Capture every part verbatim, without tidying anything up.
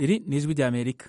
Iri ni ijwi ry'Amerika.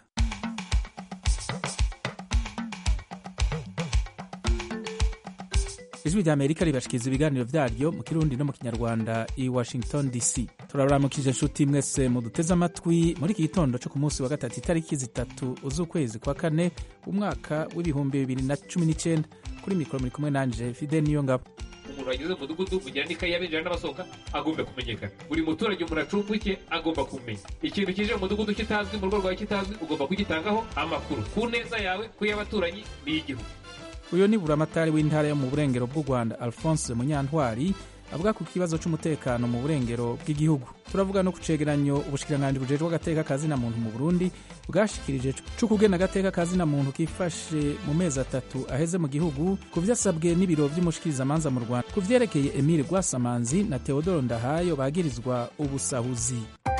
Ijwi ry'Amerika ribashikiriza ibiganiro vyaryo mu Kirundi no mu Kinyarwanda i Washington D C. Turabaramukije nshuti mwese muduteze amatwi muri iki gitondo cyo ku munsi wa gatatu itariki zitatu z'ukwezi kwa kane umwaka w'ibihumbi bibiri na cumi n'icenda. Kuri mikoro muri kumwe nanje Fidel Niyongabo. Umuntu wagize mu mudugudu kugira n'ikayi y'abinjira n'abasohoka agomba kumenyekana. Buri muturage mu racumbuke agomba kumenya. Ikintu kije mu mudugudu kitazwi mu rugo rwawe kitazwi ugomba kugitangaho amakuru ku neza yawe ku y'abaturanyi n'igihugu. Uyo ni buramatari w'intara yo mu burengero bw'u Rwanda Alphonse Munyantwari avuga ku kibazo c'umutekano mu burengero bw'igihugu. Turavuga no kucegeranyo ubushikiranganji bujejwe agateka kazina muntu mu Burundi bwashikirije co kugena agateka kazina muntu kifashe mu mezi atatu aheze mu gihugu ku vyasabwe n'ibiro vy'umushikirizamanza mu Rwanda ku vyerekeye Emile Rwasamanzi na Theodore Ndahayo bagirizwa ubusahuzi.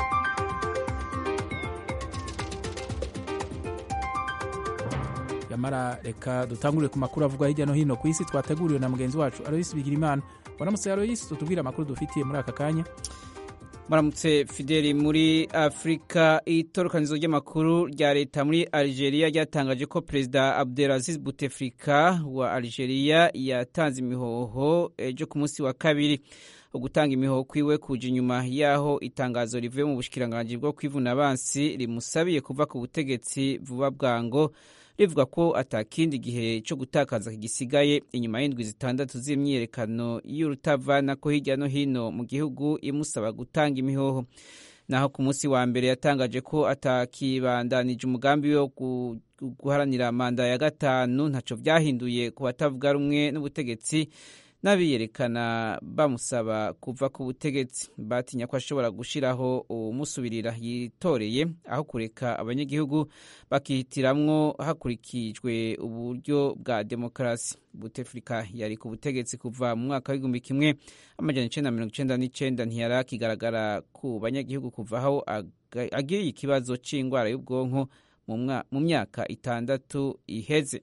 Yamara reka dutangurire ku makuru avugwa hirya no hino ku isi twateguriwe na mugenzi wacu Aloysi Bigirimana. Waramutse Aloysi, tutubwira amakuru dufitiye muri aka kanya. Maramutse Fideli. Muri Afrika, itorokanizo ry'amakuru rya leta muri Algeria ryatangaje ko Perezida Abdelaziz Bouteflika wa Algeria yatanze imihoho ejo ku munsi wa kabiri. Ugutanga imihoho kwiwe kuje inyuma yaho itangazo rivuye mu bushikiranganji bwo kwivuna abansi rimusabiye kuva ku butegetsi vuba bwango, rivuga ko atakindi gihe cyo gutakaza gisigaye inyuma y'indwi zitandatu z'imyiyerekano y'urutavana ko hirya no hino mu gihugu imusaba gutanga imihoho. Naho ku munsi wa mbere yatangaje ko atakibandanije umugambi wo guharanira manda ya gatanu, ntaco vyahinduye ku batavuga rumwe n'ubutegetsi n'abiyerekana bamusaba kuva ku butegetsi. Batinya ko ashobora gushiraho umusubirira yitoreye aho kureka abanyagihugu bakihitiramwo hakurikijwe uburyo bwa demokarasi. Bouteflika yari ku butegetsi kuva mu mwaka w'igihumbi kimwe amajana icenda mirongo icenda n'icenda, ntiyarakigaragara ku banyagihugu kuva aho agiriye ikibazo c'ingwara y'ubwonko mu myaka itandatu iheze.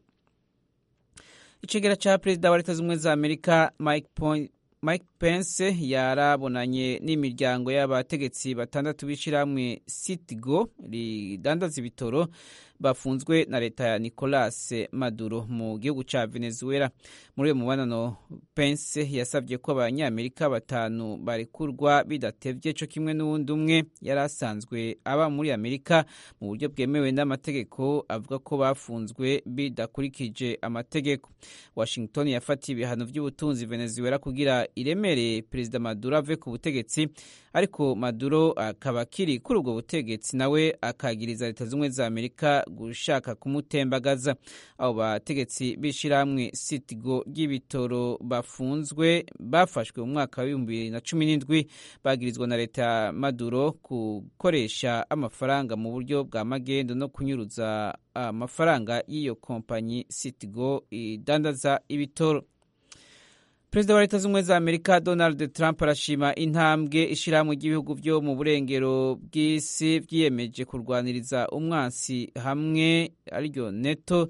Icegera cha Perezida wa Leta Zunze za Amerika Mike Point Mike Pence yarabonanye n'imiryango y'abategetsi batandatu b'ishiramwe Citigo ridandaza ibitoro bafunzwe na leta ya Nicolas Maduro mu gihugu ca Venezuela. Muri uyo mubonano, Pence yasabye ko abanyamerika batanu barekurwa bidatevye, co kimwe n'uwundi umwe yari asanzwe aba muri Amerika mu buryo bwemewe n'amategeko, avuga ko bafunzwe bidakurikije amategeko. Washington yafatiye ibihano vy'ubutunzi Venezuela kugira iremere Perezida Maduro ave ku butegetsi, ariko Maduro akaba kiri kuri ubwo butegetsi nawe akagiriza Leta Zunze za Amerika gushaka kumutembagaza. Abo bategetsi b'ishiramwe Citigo ry'ibitoro bafunzwe bafashwe mu mwaka wa bibiri na cumi n'indwi bagirizwa na leta ya Maduro gukoresha amafaranga mu buryo bwa magendo no kunyuruza amafaranga y'iyo kompanyi Citigo idandaza ibitoro. Perezida wa Leta Zunze za Amerika Donald Trump arashima intambwe ishiramwe ry'ibihugu vyo mu burengero bw'isi vyiyemeje kurwaniriza umwansi hamwe ariryo NATO,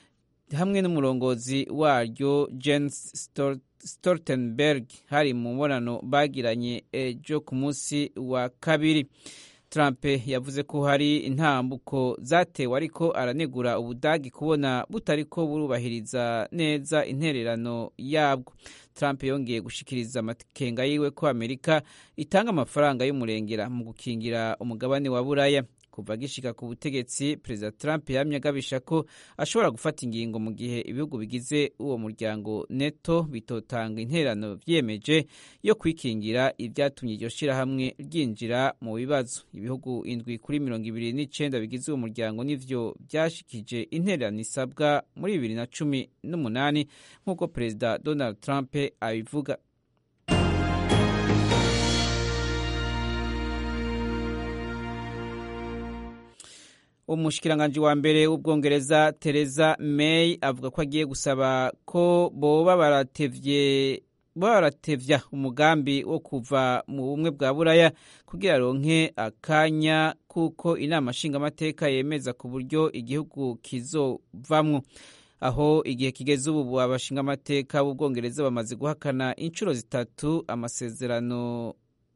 hamwe n'umurongozi waryo Jens Stoltenberg hari mu mubonano bagiranye ejo ku munsi wa kabiri. Trump yavuze ko hari intambuko zatewe, ariko aranegura Ubudagi kubona butariko burubahiriza neza intererano yabwo. Trump yongeye gushikiriza amakenga yiwe ko Amerika itanga amafaranga y'umurengera mu gukingira umugabane wa Buraya. Kuva gishika ku butegetsi, Perezida Trump yamye agabisha ko ashobora gufata ingingo mu gihe ibihugu bigize uwo muryango NATO bitotanga intererano vyiyemeje yo kwikingira ivyatumye iryo shirahamwe ryinjira mu bibazo. Ibihugu indwi kuri mirongo ibiri n'icenda bigize uwo muryango nivyo vyashikije intererano isabwa muri bibiri na cumi n'umunani nk'uko Perezida Donald Trump abivuga. Umushikiranganji wa mbere w'Ubwongereza Theresa May avuga ko agiye gusaba ko boba baratevye baratevya umugambi wo kuva mu bumwe bwa Buraya kugira ronke akanya kuko inama nshingamateka yemeza ku buryo igihugu kizovamwo. Aho igihe kigeze ubu abashingamateka b'Ubwongereza bamaze guhakana inshuro zitatu amasezerano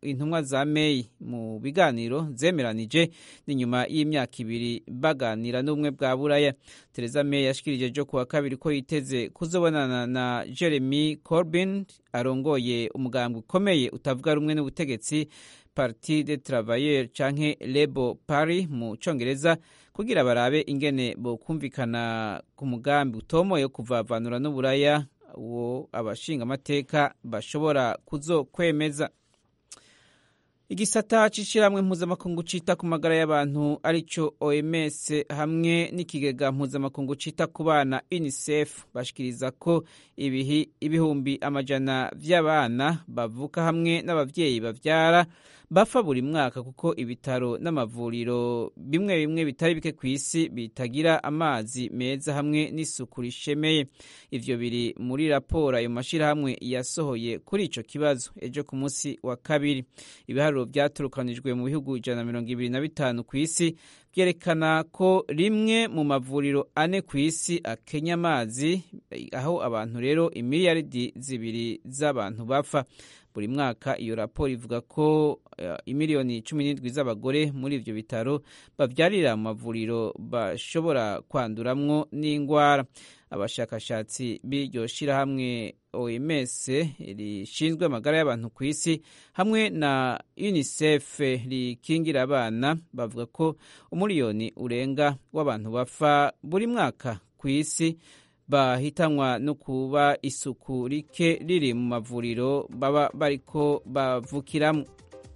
intumwa za May mu biganiro zemeranije n'inyuma y'imyaka ibiri baganira n'ubumwe bwa Buraya. Theresa May yashikirije jo kuwa kabiri ko yiteze kuzobonana na Jeremy Corbyn arongoye umugambwe ukomeye utavuga rumwe n'ubutegetsi Parti des Travailleurs canke Labour Party mu Congereza kugira barabe ingene bo kumvikana ku mugambi utomoye yo kuvavanura n'Uburaya uwo abashinga amateka bashobora kuzokwemeza. Igisata c'ishiramwe mpuzamakungu cita ku magara y'abantu arico O M S hamwe n'ikigega mpuzamakungu cita ku bana UNICEF bashikiriza ko ibihi ibihumbi amajana vy'abana bavuka hamwe n'abavyeyi bavyara bafa buri mwaka kuko ibitaro n'amavuriro bimwe bimwe bitari bike ku isi bitagira amazi meza hamwe n'isuku rishemeye. Ivyo biri muri raporo ayo mashirahamwe yasohoye kuri ico kibazo ejo ku munsi wa kabiri. Ibiharuro vyaturukanijwe mu bihugu ijana na mirongo ibiri na bitanu ku isi vyerekana ko rimwe mu mavuriro ane ku isi akenya amazi, aho abantu rero imiliyaridi zibiri z'abantu bapfa buri mwaka. Iyo raporo ivuga ko uh, imiliyoni cumi n'indwi z'abagore muri ivyo bitaro bavyarira mu mavuriro bashobora kwanduramwo n'ingwara. Abashakashatsi b'iryo shirahamwe O M S rishinzwe amagara y'abantu ku isi hamwe na UNICEF rikingira abana bavuga ko umuliyoni urenga w'abantu bafa buri mwaka ku isi bahitanwa no kuba isuku rike riri mu mavuriro baba bariko bavukiramwo.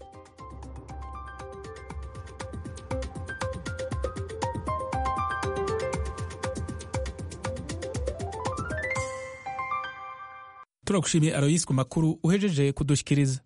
Turakushimiye Aloyse ku makuru uhejeje kudushikiriza.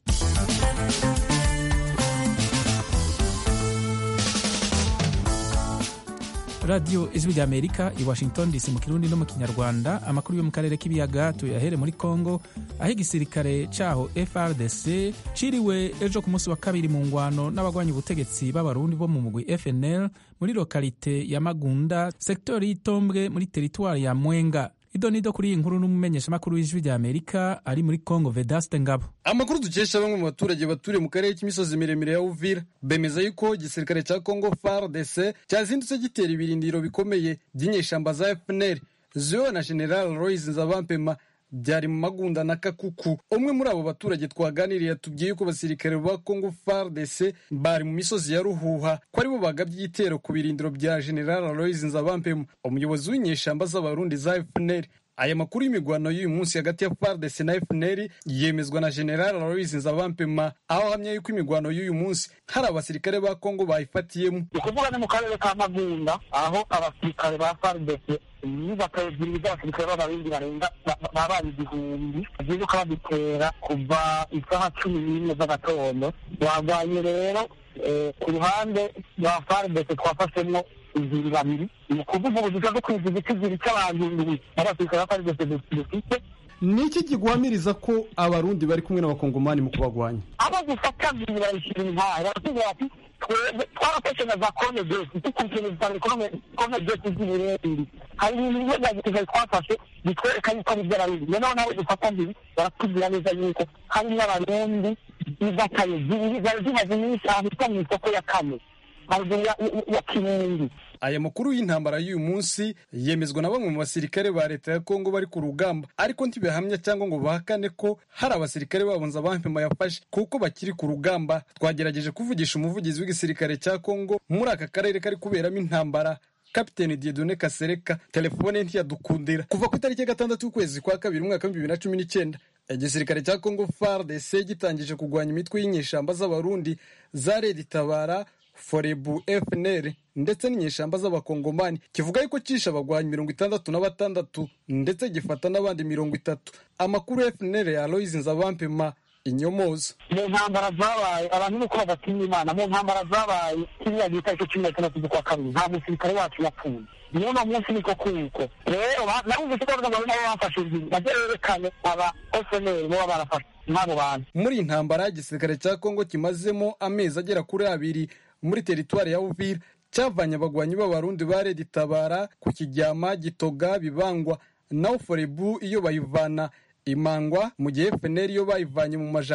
Radio Ijwi ry'Amerika i Washington D C mu Kirundi no mu Kinyarwanda. Amakuru yo mu karere k'ibiyaga tuyahere muri Kongo aho igisirikare caho F R D C ciriwe ejo ku munsi wa kabiri mu ngwano n'abagwanya ubutegetsi b'abarundi bo mu mugwi F N L muri lokalite ya Magunda, sektori y'Itombwe muri teritwari ya Mwenga. Idonido kuri iyi nkuru n'umumenyesha makuru w'Ijwi ry'Amerika ari muri Kongo Vedaste Ngabo. Amakuru dukesha bamwe mu baturage baturiye mu karere k'imisozi miremire ya Uvira bemeza yuko igisirikare ca Kongo F A R D C cyazindutse gitera ibirindiro bikomeye by'inyeshamba za F N L ziyobowe na General Royce Nzabampema byari mu Magunda na Kakuku. Umwe muri abo baturage twaganiriye yatubwiye yuko abasirikare ba Kongo F A R D C bari mu misozi ya Ruhuha ko ari bo bagabye igitero ku birindiro bya General Royce Nzabampema, umuyobozi w'inyeshamba z'abarundi za F N L. Aya makuru y'imigwano y'uyu munsi hagati ya F A R D C na F N L yemezwa na General Royce Nzabampema, aho hamya yuko imigwano y'uyu munsi hari abasirikare ba Kongo bayifatiyemo. Ukuvuga ni mu karere ka Magunda aho abasirikare ba F A R D C n'abasirikare b'abasirikare b'abarundi barenga babaye igihumbi biruka babitera kuva isaha cumi n'imwe z'agatondo. Bagwanye rero ku ruhande rwa F A R D C twafashemo inzira babiri, ni ukuvuga ubuzuka bwo kwiziga ikiziri cy'abantu indwi n'abasirikare ba F A R D C dufite. Ni iki kigwamiriza ko abarundi bari kumwe n'abakongomani mu kubagwanya? Abo gufata bibiri barishira intara baravuga ati twarafashe na za kone byose tukumvikana kone kone byose z'Uburundi. Hari ibintu bimwe byagiye twafashe bitwereka yuko ari by'abarundi. Noneho nawe dufata mbibi baratubwira neza yuko hari n'abarundi bizakaye zimaze iminsi ahitwa mu isoko ya kane ya Kirundi. Aya makuru y'intambara y'uyu munsi yemezwa na bamwe mu basirikare ba leta ya Kongo bari ku rugamba, ariko ntibihamya cyangwa ngo bahakane ko hari abasirikare babo Nzabampema yafashe kuko bakiri ku rugamba. Twagerageje kuvugisha umuvugizi w'igisirikare cya Kongo muri aka karere kari kuberamo intambara, Kapiteni Dieudonné Kasereka, telefone ntiyadukundira. Kuva ku itariki ya gatandatu y'ukwezi kwa kabiri umwaka w'ibihumbi bibiri na cumi n'icyenda igisirikare cya Kongo F A R D C gitangije kugwanya imitwe y'inyeshamba z'abarundi za Red Tabara, Forebu, F N L ndetse n'inyeshamba z'abakongomani, kivuga yuko cisha abagwanyi mirongo itandatu na batandatu ndetse gifata n'abandi mirongo itatu. Amakuru ya F N L ya Aloyse Nzabampema inyomoza. Mu ntambara zabaye abantu nuko bagatinya Imana, mu ntambara zabaye kiriya gita cyo cumi na gatandatu z'ukwa kabiri nta musirikare wacu yapfuye. Niyo na munsi niko kuko rero navuze ko abantu nabo bafashe inzira bagerekane aba F N L bo barafashe nabo bantu. Muri intambara igisirikare cya Kongo kimazemo amezi agera kuri abiri muri teritwari ya Uvira cyavanye abagwanyi b'abarundi ba Red Tabara ku Kijyama, Gitoga, Bibangwa na Forebu iyo bayivana Imangwa, mu gihe F N L iyo bayivanye mu Majaga.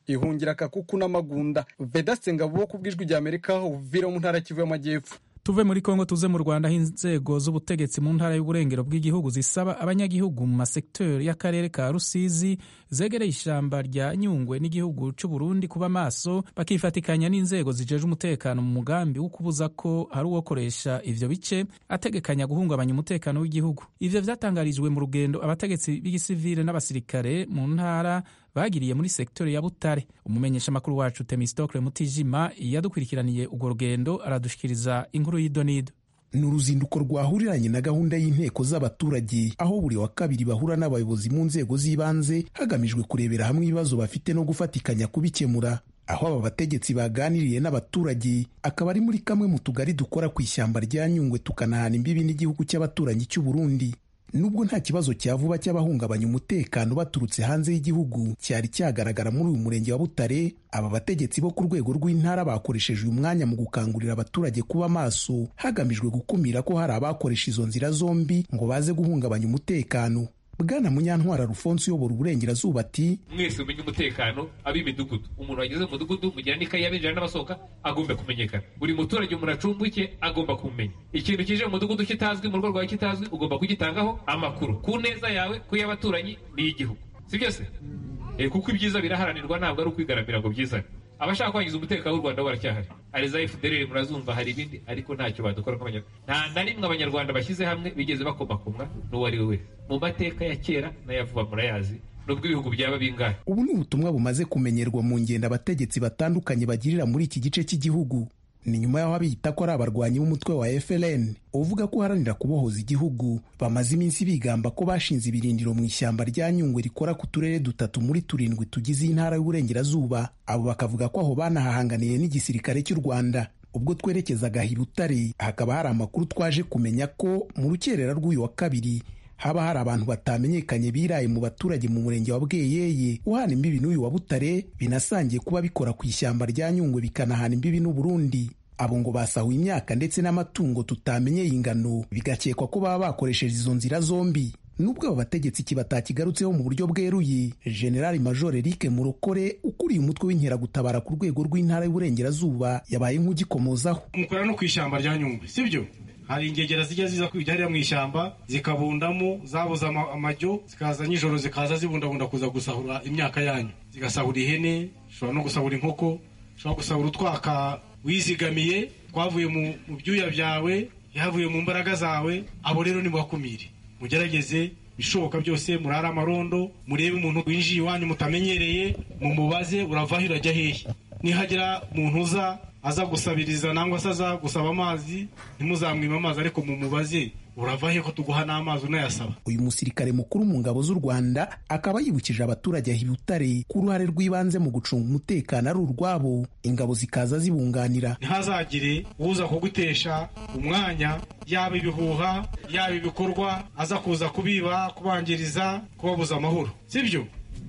ihungira Kakuku n'Amagunda. Vedaste Ngabo ku bw'ijwi rya Amerika, Uvira mu ntara Kivu y'Amajyepfo. Tuve muri Kongo tuze mu Rwanda, aho inzego z'ubutegetsi mu ntara y'uburengero bw'igihugu zisaba abanyagihugu mu masektori y'akarere ka Rusizi zegereye ishyamba rya Nyungwe n'igihugu cy'u Burundi kuba maso bakifatikanya n'inzego zijeje umutekano mu mugambi wo kubuza ko hari uwokoresha ivyo bice ategekanya guhungabanya umutekano w'igihugu. Ivyo vyatangarijwe mu rugendo abategetsi b'igisivile n'abasirikare mu ntara bagiriye muri sektori ya Butare. Umumenyesha makuru wacu Temistokle Mutijima yadukurikiraniye urwo rugendo aradushikiriza inkuru y'idonido. Ni uruzinduko rwahuriranye na gahunda y'inteko z'abaturage, aho buri wa kabiri bahura n'abayobozi mu nzego z'ibanze hagamijwe kurebera hamwe ibibazo bafite no gufatikanya kubikemura. Aho aba bategetsi baganiriye n'abaturage akaba ari muri kamwe mu tugari dukora ku ishyamba rya Nyungwe tukanahana imbibi n'igihugu cy'abaturanyi cy'u Burundi. Nubwo nta kibazo cya vuba cy'abahungabanya umutekano baturutse hanze y'igihugu cyari cyagaragara muri uyu murenge wa Butare, aba bategetsi bo ku rwego rw'intara bakoresheje uyu mwanya mu gukangurira abaturage kuba maso hagamijwe gukumira ko hari abakoresha izo nzira zombi ngo baze guhungabanya umutekano. Bwana Munyantwara Alphonse uyobora uburengerazuba ati mwese umenye umutekano ab'imidugudu, umuntu wageze mu mudugudu mugira n'ikayi y'abinjira n'abasohoka agomba kumenyekana, buri muturage umuntu acumbuke agomba kumenya ikintu kije mu mudugudu kitazwi, mu rugo rwawe kitazwi, ugomba kugitangaho amakuru ku neza yawe, ku y'abaturanyi n'iyigihugu, si byose e, kuko ibyiza biraharanirwa, ntabwo ari ukwigarambira ngo byizane. Abashaka kwangiza umutekano w'u Rwanda baracyahari, ari za F D L murazumva, hari ibindi, ariko ntacyo badukora nk'abanyarwanda. Nta na rimwe abanyarwanda bashyize hamwe bigeze bakomakomwa n'uwo ari we wese mu mateka ya kera n'ayavuba murayazi, nubwo ibihugu byaba bingahe. Ubu ni ubutumwa bumaze kumenyerwa mu ngendo abategetsi batandukanye bagirira muri iki gice cy'igihugu. Ni nyuma y'aho abiyita ko ari abarwanyi b'umutwe wa F L N uvuga ko uharanira kubohoza igihugu bamaze iminsi bigamba ko bashinze ibirindiro mu ishyamba rya Nyungwe rikora ku turere dutatu muri turindwi tugize intara y'uburengerazuba. Abo bakavuga ko aho banahahanganiye n'igisirikare cy'u Rwanda. Ubwo twerekezaga i Butare hakaba hari amakuru twaje kumenya ko mu rukerera rw'uyu wa kabiri haba hari abantu batamenyekanye biraye mu baturage mu murenge wa Bweyeye uhana imbibi n'uyu wa Butare, binasangiye kuba bikora ku ishyamba rya Nyungwe bikanahana imbibi n'u Burundi. Abo ngo basahuye imyaka ndetse n'amatungo tutamenyeye ingano, bigakekwa ko baba bakoresheje izo nzira zombi. Nubwo abo bategetsi kibatakigarutseho mu buryo bweruye, General Major Eric Murokore ukuriye umutwe w'inkeragutabara ku rwego rw'intara y'uburengerazuba yabaye nk'ugikomozaho. Mukora no ku ishyamba rya Nyungwe, sibyo? Hari ingegera zijya ziza kwijya mu ishyamba zikabundamo, zabuza amajyo, zikaza nijoro zikaza zibundabunda kuza gusahura imyaka yanyu, zigasahura ihene, ushobora no gusahura inkoko, ushobora gusahura utwaka wizigamiye twavuye mu byuya byawe, yavuye mu mbaraga zawe. Abo rero nimubakumire, mugerageze bishoboka byose, murara amarondo, murebe umuntu winjiye iwanyu mutamenyereye, mumubaze uravaho urajya hehe. Nihagira umuntu uza aza gusabiriza nangwa se aza gusaba amazi, ntimuzamwima amazi, ariko mumubaze uravahe ko tuguha n'amazi unayasaba. Uyu musirikare mukuru mu ngabo z'u Rwanda akaba yibukije abaturage aho i Butare ku ruhare rw'ibanze mu gucunga umutekano ari urwabo, ingabo zikaza zibunganira. Ntihazagire uza kugutesha umwanya, yaba ibihuha yaba ibikorwa, aza kuza kubiba, kubangiriza, kubabuza amahoro, sibyo?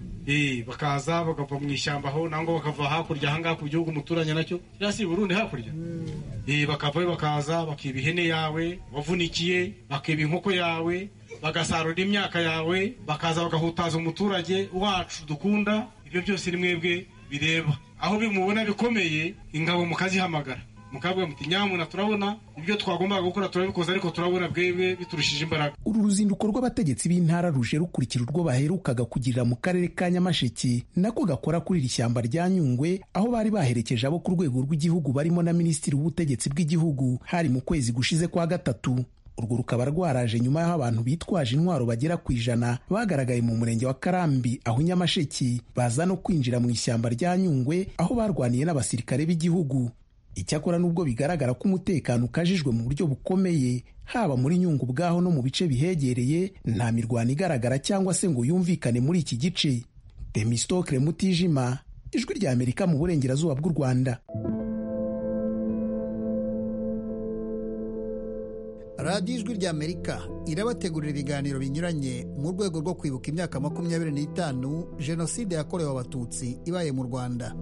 Eh, bakaza bakava mu ishyamba aho nango bakava hakurya ahangaha ku gihugu muturanye nacyo kirasi Burundi hakurya. Eh, bakava bakaza bakiba ihene yawe wavunikiye, bakiba inkoko yawe, bagasarura imyaka yawe, bakaza bagahutaza umuturage wacu dukunda. Ibyo byose ni mwebwe bireba. Aho bimubona bikomeye, ingabo mukazihamagara, mukabwe muti nyamuna turabona ibyo twagombaga gukora turabikoze, ariko turabona bwebwe biturushije imbaraga. Uru ruzinduko rw'abategetsi b'intara ruje rukurikira urwo baherukaga kugirira mu karere ka Nyamasheke nako gakora kuri iri shyamba rya Nyungwe, aho bari baherekeje abo ku rwego rw'igihugu barimo na Minisitiri w'Ubutegetsi bw'Igihugu hari mu kwezi gushize kwa gatatu. Urwo rukaba rwaraje nyuma y'aho abantu bitwaje intwaro bagera ku ijana bagaragaye mu murenge wa Karambi aho Nyamasheke baza no kwinjira mu ishyamba rya Nyungwe aho barwaniye n'abasirikare b'igihugu. Icyakora nubwo bigaragara ko umutekano ukajijwe mu buryo bukomeye haba muri Nyungwe ubwaho no mu bice bihegereye, nta mirwano igaragara cyangwa se ngo yumvikane muri iki gice. Temistokle Mutijima, Ijwi rya Amerika mu burengerazuba bw'u Rwanda. Radio Ijwi rya Amerika irabategurira ibiganiro binyuranye mu rwego rwo kwibuka imyaka makumyabiri n'itanu Jenoside yakorewe Abatutsi ibaye mu Rwanda.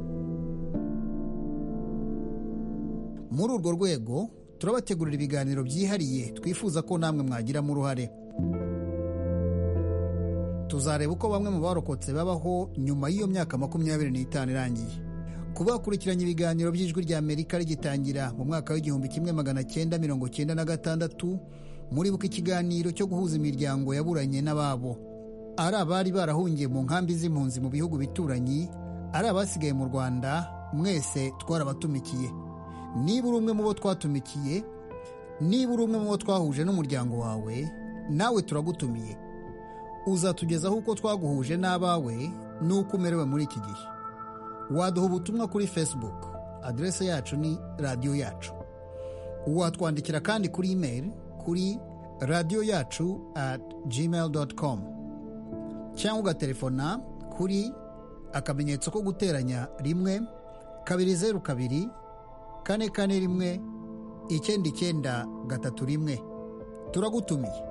Muri urwo rwego turabategurira ibiganiro byihariye twifuza ko namwe mwagiramo uruhare. tuzareba uko bamwe mu barokotse babaho nyuma y'iyo myaka makumyabiri n'itanu irangiye. Kuba bakurikiranye ibiganiro by'ijwi rya Amerika rigitangira mu mwaka w'igihumbi kimwe magana cyenda mirongo cyenda na gatandatu, muribuka ikiganiro cyo guhuza imiryango yaburanye n'ababo, ari abari barahungiye mu nkambi z'impunzi mu bihugu bituranyi, ari abasigaye mu Rwanda, mwese twarabatumikiye. Niba uri umwe mu bo twatumikiye, niba uri umwe mu bo twahuje n'umuryango wawe, nawe turagutumiye. Uzatugezaho uko twaguhuje n'abawe n'uko umerewe muri iki gihe. Waduha ubutumwa kuri Facebook, adrese yacu ni radiyo yacu. Watwandikira kandi kuri email kuri radiyo yacu at gmail dot com, cyangwa ugaterefona kuri akamenyetso ko guteranya rimwe kabiri zeru kabiri kane kane rimwe icyenda icyenda gatatu rimwe. Turagutumiye.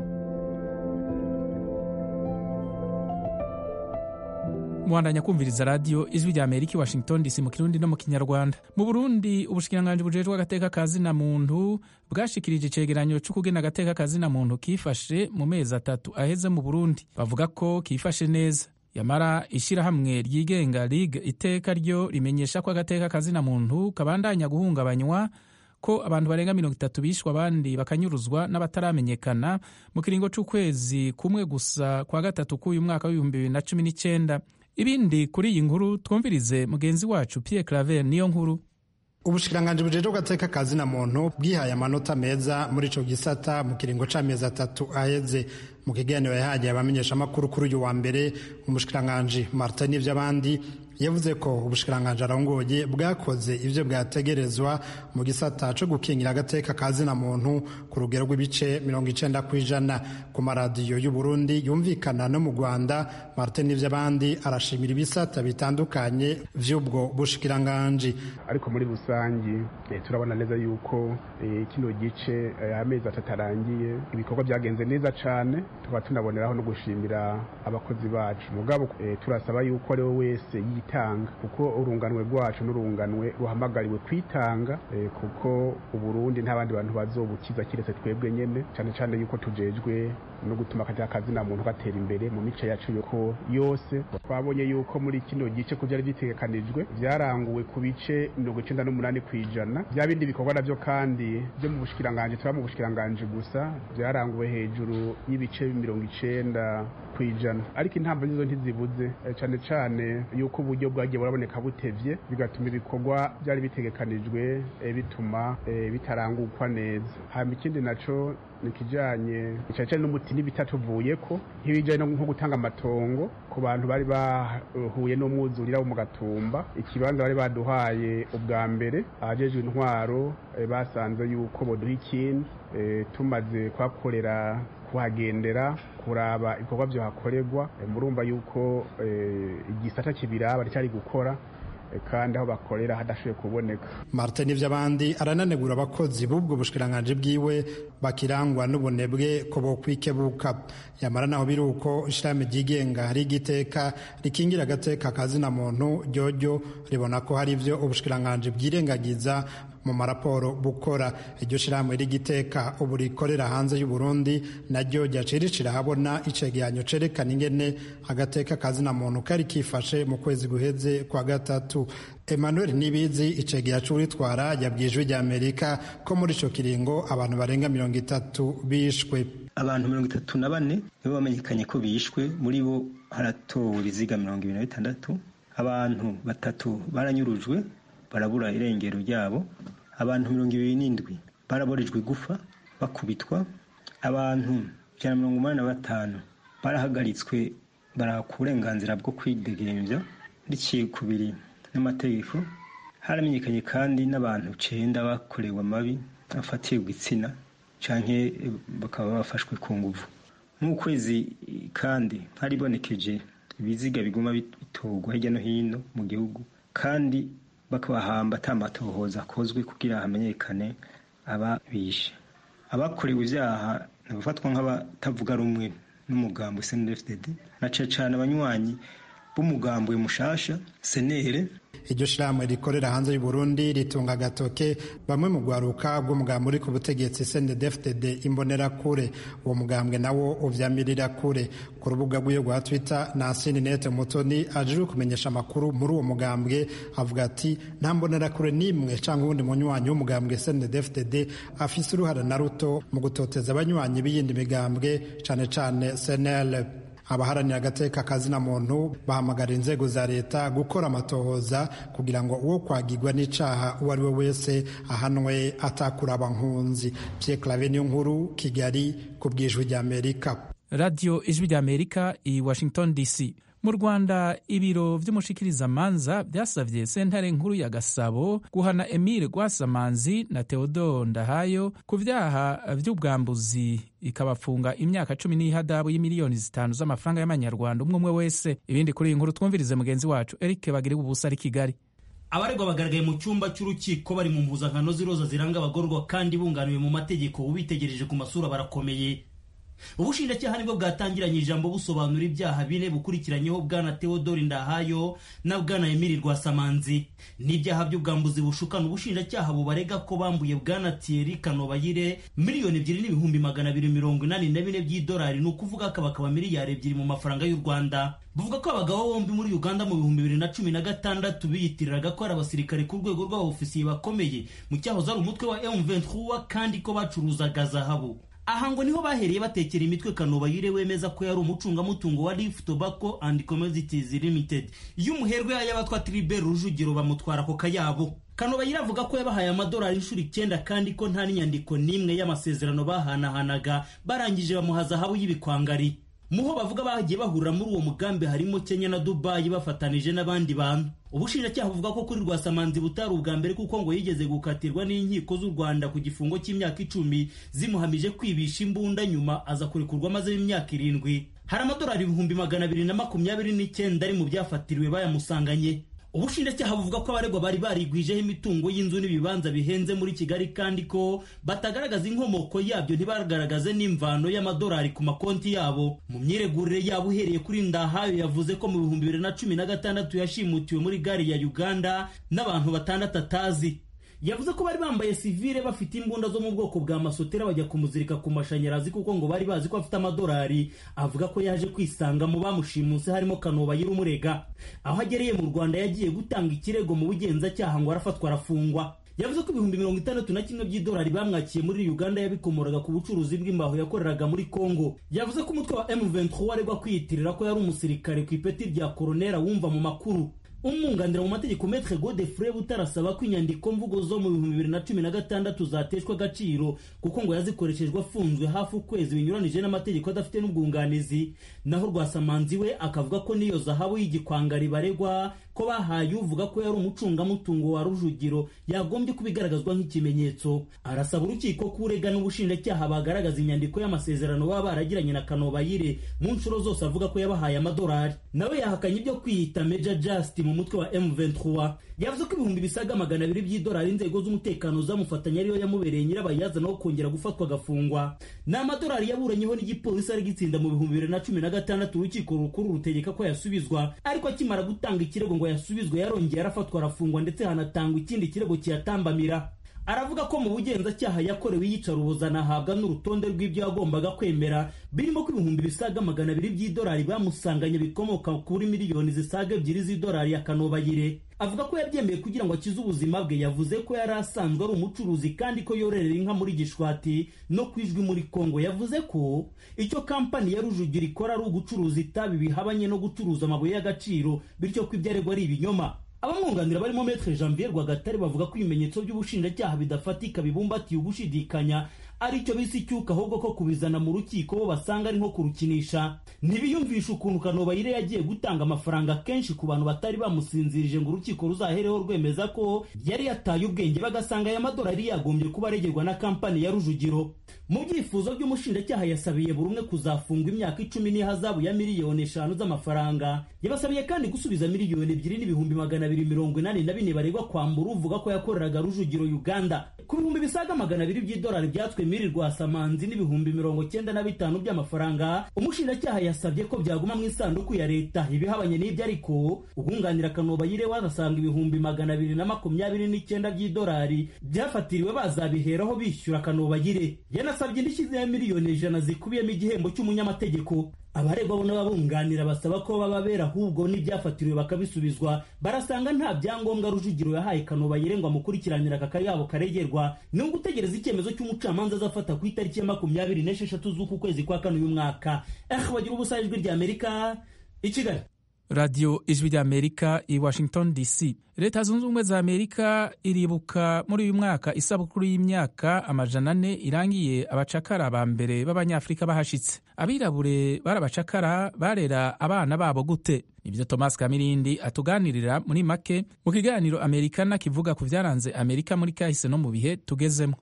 Mwandanya kumviriza radio Ijwi rya Amerika i Washington D C mu Kirundi no mu Kinyarwanda. Mu Burundi ubushikiranganji bujejwe agateka kazi na muntu bwashikirije icegeranyo cyo kugena agateka kazi na muntu kifashe mu mezi atatu aheze mu Burundi. Bavuga ko kifashe neza. Yamara ishirahamwe ryigenga Ligue Iteka ryo rimenyesha ko agateka kazi na muntu kabandanya guhungabanywa, ko abantu barenga mirongo itatu bishwa abandi bakanyuruzwa n'abataramenyekana mu kiringo c'ukwezi kumwe gusa kwa gatatu k'uyu mwaka w'ibihumbi bibiri na cumi n'icyenda. Ibindi kuri iyi nkuru twumvirize mugenzi wacu Pierre Claver niyo nkuru. Ubushikiranganji bujejwe agateka kazi na muntu bwihaye amanota meza muri ico gisata mu kiringo c'amezi atatu aheze. Mu kiganiro yahaye abamenyesha amakuru kuri uyu wa mbere, umushikiranganji Martin Nivyabandi yavuze ko ubushikiranganji arongoye bwakoze ivyo bwategerezwa mu gisata co gukingira agateka kazi na muntu ku rugero rw'ibice mirongo icenda kw'ijana. Ku maradiyo y'u Burundi yumvikana no mu Rwanda, Martin Nivyabandi arashimira ibisata bitandukanye vy'ubwo bushikiranganji. Ariko muri rusangi eh, turabona neza yuko eh, kino gice eh, amezi atatu arangiye ibikorwa byagenze neza cane, tukaba tunaboneraho no gushimira abakozi bacu. Mugabo eh, turasaba yuko ari we wese yitanga, kuko urunganwe rwacu n'urunganwe ruhamagariwe kwitanga, eh, kuko uburundi nta bandi bantu bazobukiza kiretse twebwe nyene, cyane cyane yuko tujejwe no gutuma akajya kazi na muntu gatera imbere mu mice yacu yuko yose. Twabonye yuko muri kino gice kubyari byitegekanijwe byaranguwe ku bice mirongo icenda n'umunani kw'ijana. Bya bindi bikorwa navyo kandi byo mu bushikiranganje tuba mu bushikiranganje gusa byaranguwe hejuru y'ibice mirongo icenda kw'ijana. Ariko intambwe nizo ntizibuze, cyane cyane yuko uburyo bwagiye buraboneka butevye, bigatuma ibikorwa byari bitegekanijwe e, bituma e, bitarangukwa neza. Hama ikindi naco nikijanye icyaje n'umuti n'ibitatuvuyeko, nk'ibijanye nko gutanga amatongo ku bantu bari bahuye n'umwuzurira wo mu Gatumba. Ikibanza bari baduhaye ubwa mbere, abajejwe intwaro e, basanze yuko boduha ikindi e, tumaze kwakorera kuhagendera kuraba ibikorwa byo hakorerwa. E, murumva yuko e, igisata kibiraba cyari gukora kandi aho bakorera hadashoboye kuboneka. Martin Nivyabandi arananegura abakozi b'ubwo bushikiranganje bwiwe bakirangwa n'ubunebwe ko bo kwikebuka. Yamara naho biruko ishirame ryigenga hari igiteka rikingira agateka kazi na muntu ryojo ribona ko hari ivyo ubushikiranganje bwirengagiza mu maraporo bukora. Iryo shirame rigiteka ubu rikorera hanze y'u Burundi naryo ryaciricira habona icegeranyo cerekana ingene agateka kazi na muntu kari kifashe mu kwezi guheze kwa gatatu. Emmanuel Nibizi icegera c'uritwara yabwijwe rya Amerika ko muri ico kiringo abantu barenga mirongo itatu bishwe. Abantu mirongo itatu na bane nibo bamenyekanye ko bishwe, muri bo haratowe ibiziga mirongo ibiri na bitandatu. Abantu batatu baranyurujwe barabura irengero ryabo. Abantu mirongo ibiri n'indwi baraborejwe gufa bakubitwa. Abantu ijana na mirongo umunani na batanu barahagaritswe baraka uburenganzira bwo kwidegemvya riciye kubiri n'amategeko. Haramenyekanye kandi n'abantu cenda bakorewe amabi afatiye gitsina canke bakaba bafashwe ku nguvu. Mu kwezi kandi haribonekeje ibiziga biguma bitogwa hirya no hino mu gihugu, kandi bakabahamba atamatohoza akozwe kugira hamenyekane ababishe. Abakorewe ivyaha nabafatwa nk'abatavuga rumwe n'umugambo C N D D F, na cane abanywanyi b'umugambwe mushasha senere. iryo shirahamwe rikorera hanze y'u Burundi ritunga agatoke bamwe mu gwaruka bw'umugambwe uri ku butegetsi C N D D F D D Imbonerakure. Uwo mugambwe nawo uvyamirira kure. Ku rubuga rw'iyo rwa Twitter, Nasini Nete Mutoni ajejwe kumenyesha amakuru muri uwo mugambwe avuga ati nta mbonerakure n'imwe cyangwa uwundi munywanyi w'umugambwe C N D D F D D afise uruhara na ruto mu gutoteza abanywanyi b'iyindi migambwe cane cane C N L. Abaharanira agateka kazina muntu bahamagara inzego za leta gukora amatohoza kugira ngo uwo kwagirwa n'icaha uwo ari we wese ahanwe atakuraba nkunzi. Pierre Claver niyo nkuru, Kigali, ku bw'ijwi rya Amerika. Radio Ijwi rya Amerika i Washington D C. Mu Rwanda ibiro vy'umushikirizamanza vyasavye sentare nkuru ya Gasabo guhana Emile Rwasamanzi na Theodore Ndahayo ku vyaha vy'ubwambuzi ikabafunga imyaka cumi n'ihadabu y'imiliyoni zitanu z'amafaranga y'amanyarwanda umwe umwe wese. Ibindi kuri iyi nkuru twumvirize mugenzi wacu Eric Bagire ubusa ari Kigali. Abaregwa bagaragaye mu cyumba cy'urukiko bari mu mpuzankano z'iroza ziranga abagororwa kandi bunganiwe mu mategeko, ubitegereje ku masura barakomeye. Ubushinjacyaha nibwo bwatangiranye ijambo busobanura ibyaha bine bukurikiranyeho bwana Theodore Ndahayo na bwana Emile Rwasamanzi. N'ibyaha by'ubwambuzi bushukana ubushinjacyaha bubarega ko bambuye bwana Thierry Kanobayire miliyoni ebyiri n'ibihumbi magana abiri mirongo inani na bine by'idolari, ni ukuvuga akabakaba miliyari ebyiri mu mafaranga y'u Rwanda. Buvuga ko abagabo bombi muri Uganda mu bihumbi bibiri na cumi na gatandatu biyitiriraga ko ari abasirikare ku rwego rw'abofisiye bakomeye mu cyahoze ari umutwe wa M vingt-trois kandi ko bacuruzaga zahabu. Aha ngo niho bahereye batekera imitwe Kanobayire wemeza ko yari umucungamutungo wa Leaf Tobacco and Commodities Limited y'umuherwe y'abatwa Tribert Rujugiro bamutwara ko kayabo. Kanobayire avuga ko yabahaye amadolari inshuro icyenda kandi ko nta n'inyandiko n'imwe y'amasezerano bahanahanaga, barangije bamuha zahabu y'ibikwangari. Muho bavuga bagiye bahurira muri uwo mugambi harimo Kenya na Dubai bafatanije n'abandi bantu. Ubushinjacyaha buvuga ko kuri Rwasamanzi butari ubwa mbere kuko ngo yigeze gukatirwa n'inkiko z'u Rwanda ku gifungo cy'imyaka icumi zimuhamije kwibisha imbunda, nyuma aza kurekurwa maze imyaka irindwi. Hari amadolari ibihumbi magana abiri na makumyabiri n'icyenda ari mu byafatiriwe bayamusanganye. Ubushinjacyaha buvuga ko abaregwa bari barigwijeho imitungo y'inzu n'ibibanza bihenze muri Kigali kandi ko batagaragaza inkomoko yabyo, ntibagaragaze n'imvano y'amadolari ku makonti yabo. Mu myiregurire yabo uhereye kuri Ndahayo yavuze ko mu bihumbi bibiri na cumi na gatandatu yashimutiwe muri gare ya Uganda n'abantu batandatu atazi. Yavuze ko bari bambaye civile bafite imbunda zo mu bwoko bwa masotera bajya kumuzirika ku mashanyarazi kuko ngo bari bazi ko afite amadolari. Avuga ko yaje kwisanga mu bamushimuse harimo Kanobayire umurega. Aho agereye mu Rwanda yagiye gutanga ikirego mu bugenzacyaha ngo arafatwa arafungwa. Yavuze ko ibihumbi mirongo itandatu na kimwe by'idolari bamwakiye muri Uganda yabikomoraga ku bucuruzi bw'imbaho yakoreraga muri Congo. Yavuze ko umutwe wa M vingt-trois aregwa kwiyitirira ko yari umusirikare ku ipeti rya koronera wumva mu makuru. Umwunganira mu mategeko Maître Godefroid butarasaba ko inyandiko mvugo zo mu bihumbi bibiri na cumi na gatandatu zateshwa agaciro kuko ngo yazikoreshejwe afunzwe hafi ukwezi binyuranije n'amategeko adafite n'ubwunganizi. Naho Rwasamanzi we akavuga ko niyo zahabu y'igikwangari baregwa ko bahaye uvuga ko yari umucungamutungo wa Rujugiro yagombye kubigaragazwa nk'ikimenyetso. Arasaba urukiko kurega n'ubushinjacyaha bagaragaza inyandiko y'amasezerano baba baragiranye na Kanobayire mu nshuro zose avuga ko yabahaye amadolari. Nawe yahakanye ibyo kwiyita Major Just mu mutwe wa M vingt-trois. Yavuze ko ibihumbi bisaga magana abiri by'idolari inzego z'umutekano zamufatanya ariyo yamubereye nyirabayazana wo kongera gufatwa agafungwa. Ni amadolari yaburanyeho n'igipolisi ari gitsinda mu bihumbi bibiri na cumi na gatandatu urukiko rukuru rutegeka ko yasubizwa, ariko akimara gutanga ikirego ngo yasubizwe yarongeye arafatwa arafungwa ndetse hanatangwa ikindi kirego kiyatambamira. Aravuga ko mu bugenzacyaha yakorewe iyicaruboza anahabwa n'urutonde rw'ibyo yagombaga kwemera birimo ko ibihumbi bisaga magana abiri by'idolari bamusanganye bikomoka kuri miliyoni zisaga ebyiri z'idolari ya Kanobayire. Avuga ko yabyemeye kugira ngo akize ubuzima bwe. Yavuze ko yari asanzwe ari umucuruzi kandi ko yororera inka muri Gishwati no kwijwi muri Kongo. Yavuze ko icyo kampani ya Rujugiro ikora ari ugucuruza itabi bihabanye no gucuruza amabuye y'agaciro, bityo ko ibyo aregwa ari ibinyoma. Abamwunganira barimo Maître Janvier Rwagatare bavuga ko ibimenyetso by'ubushinjacyaha bidafatika bibumbatiye ugushidikanya ari cyo bisi cyuka ahubwo ko kubizana mu rukiko bo basanga ari nko kurukinisha. Ntibiyumvisha ukuntu Kanobayire yagiye gutanga amafaranga kenshi ku bantu batari bamusinzirije ngo urukiko ruzahereho rwemeza ko yari yataye ubwenge, bagasanga aya madolari yagombye kuba aregerwa na kampani ya Rujugiro. Mu byifuzo by'umushinjacyaha yasabiye buri umwe kuzafungwa imyaka icumi n'ihazabu ya miliyoni eshanu z'amafaranga. Yabasabiye kandi gusubiza miliyoni ebyiri n'ibihumbi magana abiri mirongo inani na bine baregwa kwambura uvuga ko yakoreraga Rujugiro Uganda. Ku bihumbi bisaga magana abiri by'idolari byatswe Emile Rwasamanzi n'ibihumbi mirongo cyenda na bitanu by'amafaranga. Umushinjacyaha yasabye ko byaguma mu isanduku ya leta. Ibihabanye n'ibyo ariko ubunganira Kanobayire wazasanga ibihumbi magana abiri na makumyabiri n'icyenda by'idolari byafatiriwe bazabiheraho bishyura Kanobayire. Yanasabye indishyi za miliyoni ijana zikubiyemo igihembo cy'umunyamategeko. Abaregwa n'ababunganira basaba ko bababera ahubwo n'ibyafatiriwe bakabisubizwa. Barasanga nta byangombwa Rujugiro yahaye Kanobayire ngo amukurikiranira aka kayabo karegerwa. Ni ugutegereza icyemezo cy'umucamanza azafata ku itariki ya makumyabiri n'esheshatu z'uku kwezi kwa kane uyu mwaka. Eh, bagira ubusa ijwi rya Amerika i Kigali. Radio Ijwi rya Amerika i Washington D C. Leta zunze ubumwe za Amerika iribuka muri uyu mwaka isabukuru y'imyaka amajana ane irangiye abacakara ba mbere b'abanyafrika bahashitse. Abirabure barabacakara barera abana babo gute? Nibyo Thomas Kamirindi atuganirira muri make mu kiganiro Amerikana kivuga ku byaranze Amerika muri kahise no mu bihe tugezemo.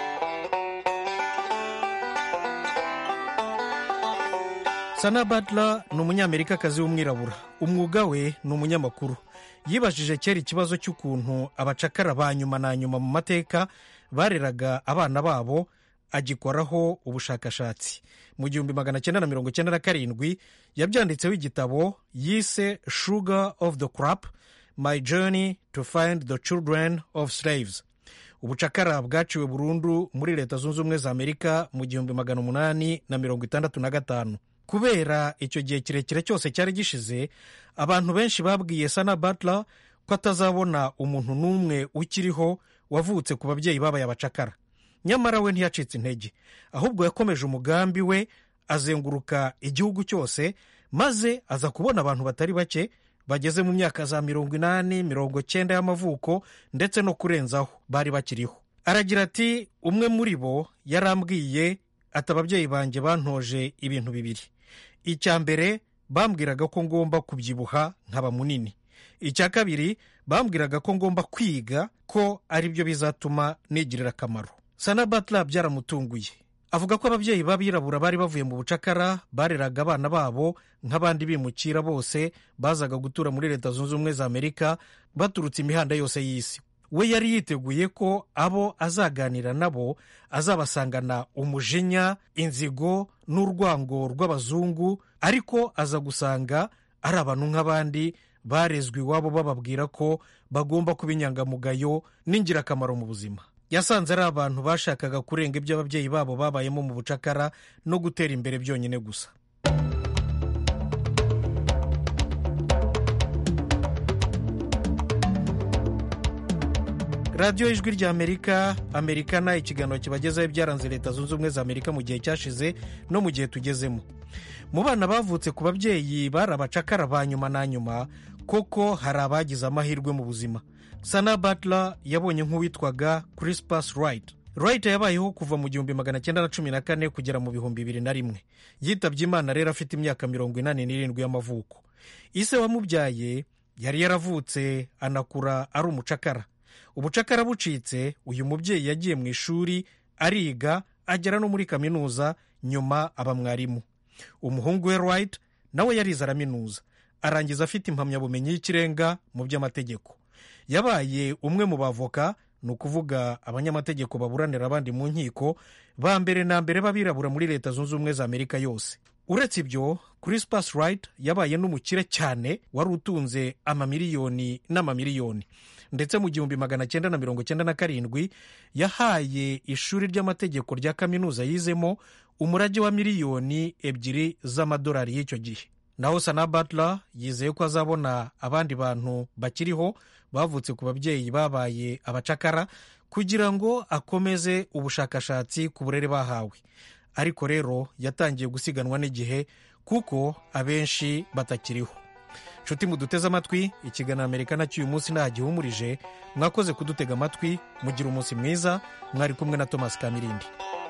Sana Butler ni umunyamerikakazi w'umwirabura. Umwuga we ni umunyamakuru. Yibajije kera ikibazo cy'ukuntu abacakara ba nyuma na nyuma mu mateka bareraga abana babo, agikoraho ubushakashatsi. Mu gihumbi magana cyenda na mirongo cyenda na karindwi yabyanditseho igitabo yise Sugar of the Crop, My Journey to Find the Children of Slaves. Ubucakara bwaciwe burundu muri Leta Zunze Ubumwe za Amerika mu gihumbi magana umunani na mirongo itandatu na gatanu. Kubera icyo gihe kirekire cyose cyari gishize, abantu benshi babwiye Sana Butler ko atazabona umuntu n'umwe ukiriho wavutse ku babyeyi babaye abacakara. Nyamara we ntiyacitse intege, ahubwo yakomeje umugambi we, azenguruka igihugu cyose, maze aza kubona abantu batari bake bageze mu myaka za mirongo inani mirongo cyenda y'amavuko ndetse no kurenzaho bari bakiriho. Aragira ati, umwe muri bo yarambwiye ati ababyeyi banjye bantoje ibintu bibiri. Icya mbere bambwiraga ko ngomba kubyibuha nkaba munini. Icya kabiri bambwiraga ko ngomba kwiga ko ari byo bizatuma nigirira akamaro. Sana Butler byaramutunguye. Avuga ko ababyeyi b'abirabura bari bavuye mu bucakara bareraga abana babo nk'abandi bimukira bose bazaga gutura muri Leta Zunze Ubumwe za Amerika baturutse imihanda yose y'isi. We yari yiteguye ko abo azaganira nabo azabasangana umujinya, inzigo n'urwango rw'abazungu, ariko aza gusanga ari abantu nk'abandi barezwe iwabo bababwira ko bagomba kuba inyangamugayo n'ingirakamaro mu buzima. Yasanze ari abantu bashakaga kurenga ibyo ababyeyi babo babayemo mu bucakara no gutera imbere byonyine gusa. Radio Ijwi rya Amerika, Amerikana, ikiganiro kibagezaho ibyaranze Leta Zunze Ubumwe za Amerika mu gihe cyashize no mu gihe tugezemo. Mu bana bavutse ku babyeyi bari abacakara ba nyuma na nyuma, koko hari abagize amahirwe mu buzima. Sana Butler yabonye nk'uwitwaga Crispus Wright. Wright yabayeho kuva mu gihumbi magana cyenda na cumi na kane kugera mu bihumbi bibiri na rimwe. Yitabye Imana rero afite imyaka mirongo inani n'irindwi y'amavuko. Ise wamubyaye yari yaravutse anakura ari umucakara. Ubucakara bucitse, uyu mubyeyi yagiye mu ishuri ariga, agera no muri kaminuza, nyuma aba mwarimu. Umuhungu we Wright nawe yarize araminuza, arangiza afite impamyabumenyi y'ikirenga mu by'amategeko. Yabaye umwe mu bavoka, ni ukuvuga abanyamategeko baburanira abandi mu nkiko, ba mbere na mbere b'abirabura muri Leta Zunze Ubumwe za Amerika yose. Uretse ibyo, Crispus Wright yabaye n'umukire cyane wari utunze amamiliyoni n'amamiliyoni. Ndetse mu gihumbi magana cyenda na mirongo cyenda na karindwi yahaye ishuri ry'amategeko rya kaminuza yizemo umurage wa miliyoni ebyiri z'amadolari y'icyo gihe. Naho Sana Butler yizeye ko azabona abandi bantu bakiriho bavutse ku babyeyi babaye abacakara kugira ngo akomeze ubushakashatsi ku burere bahawe. Ariko rero yatangiye gusiganwa n'igihe kuko abenshi batakiriho. Nshuti muduteze amatwi, ikiganiro Amerikana cy'uyu munsi nta gihumurije. Mwakoze kudutega amatwi, mugira umunsi mwiza. Mwari kumwe na Thomas Kamirindi.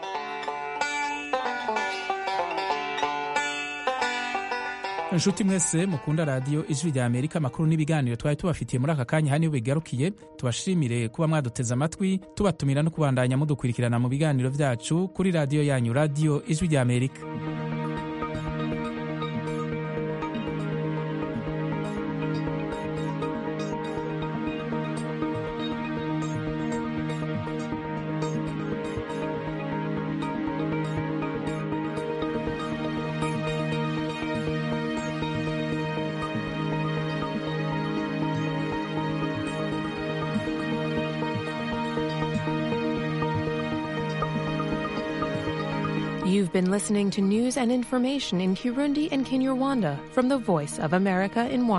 Nshuti mwese mukunda Radio Ijwi rya Amerika, amakuru n'ibiganiro twari tubafitiye muri aka kanya hano bigarukiye. Tubashimire kuba mwaduteze amatwi, tubatumira no kubandanya mudukurikirana mu biganiro byacu kuri radio yanyu Radio Ijwi rya Amerika. You've been listening to news and information in Kirundi and Kinyarwanda from the Voice of America in Washington.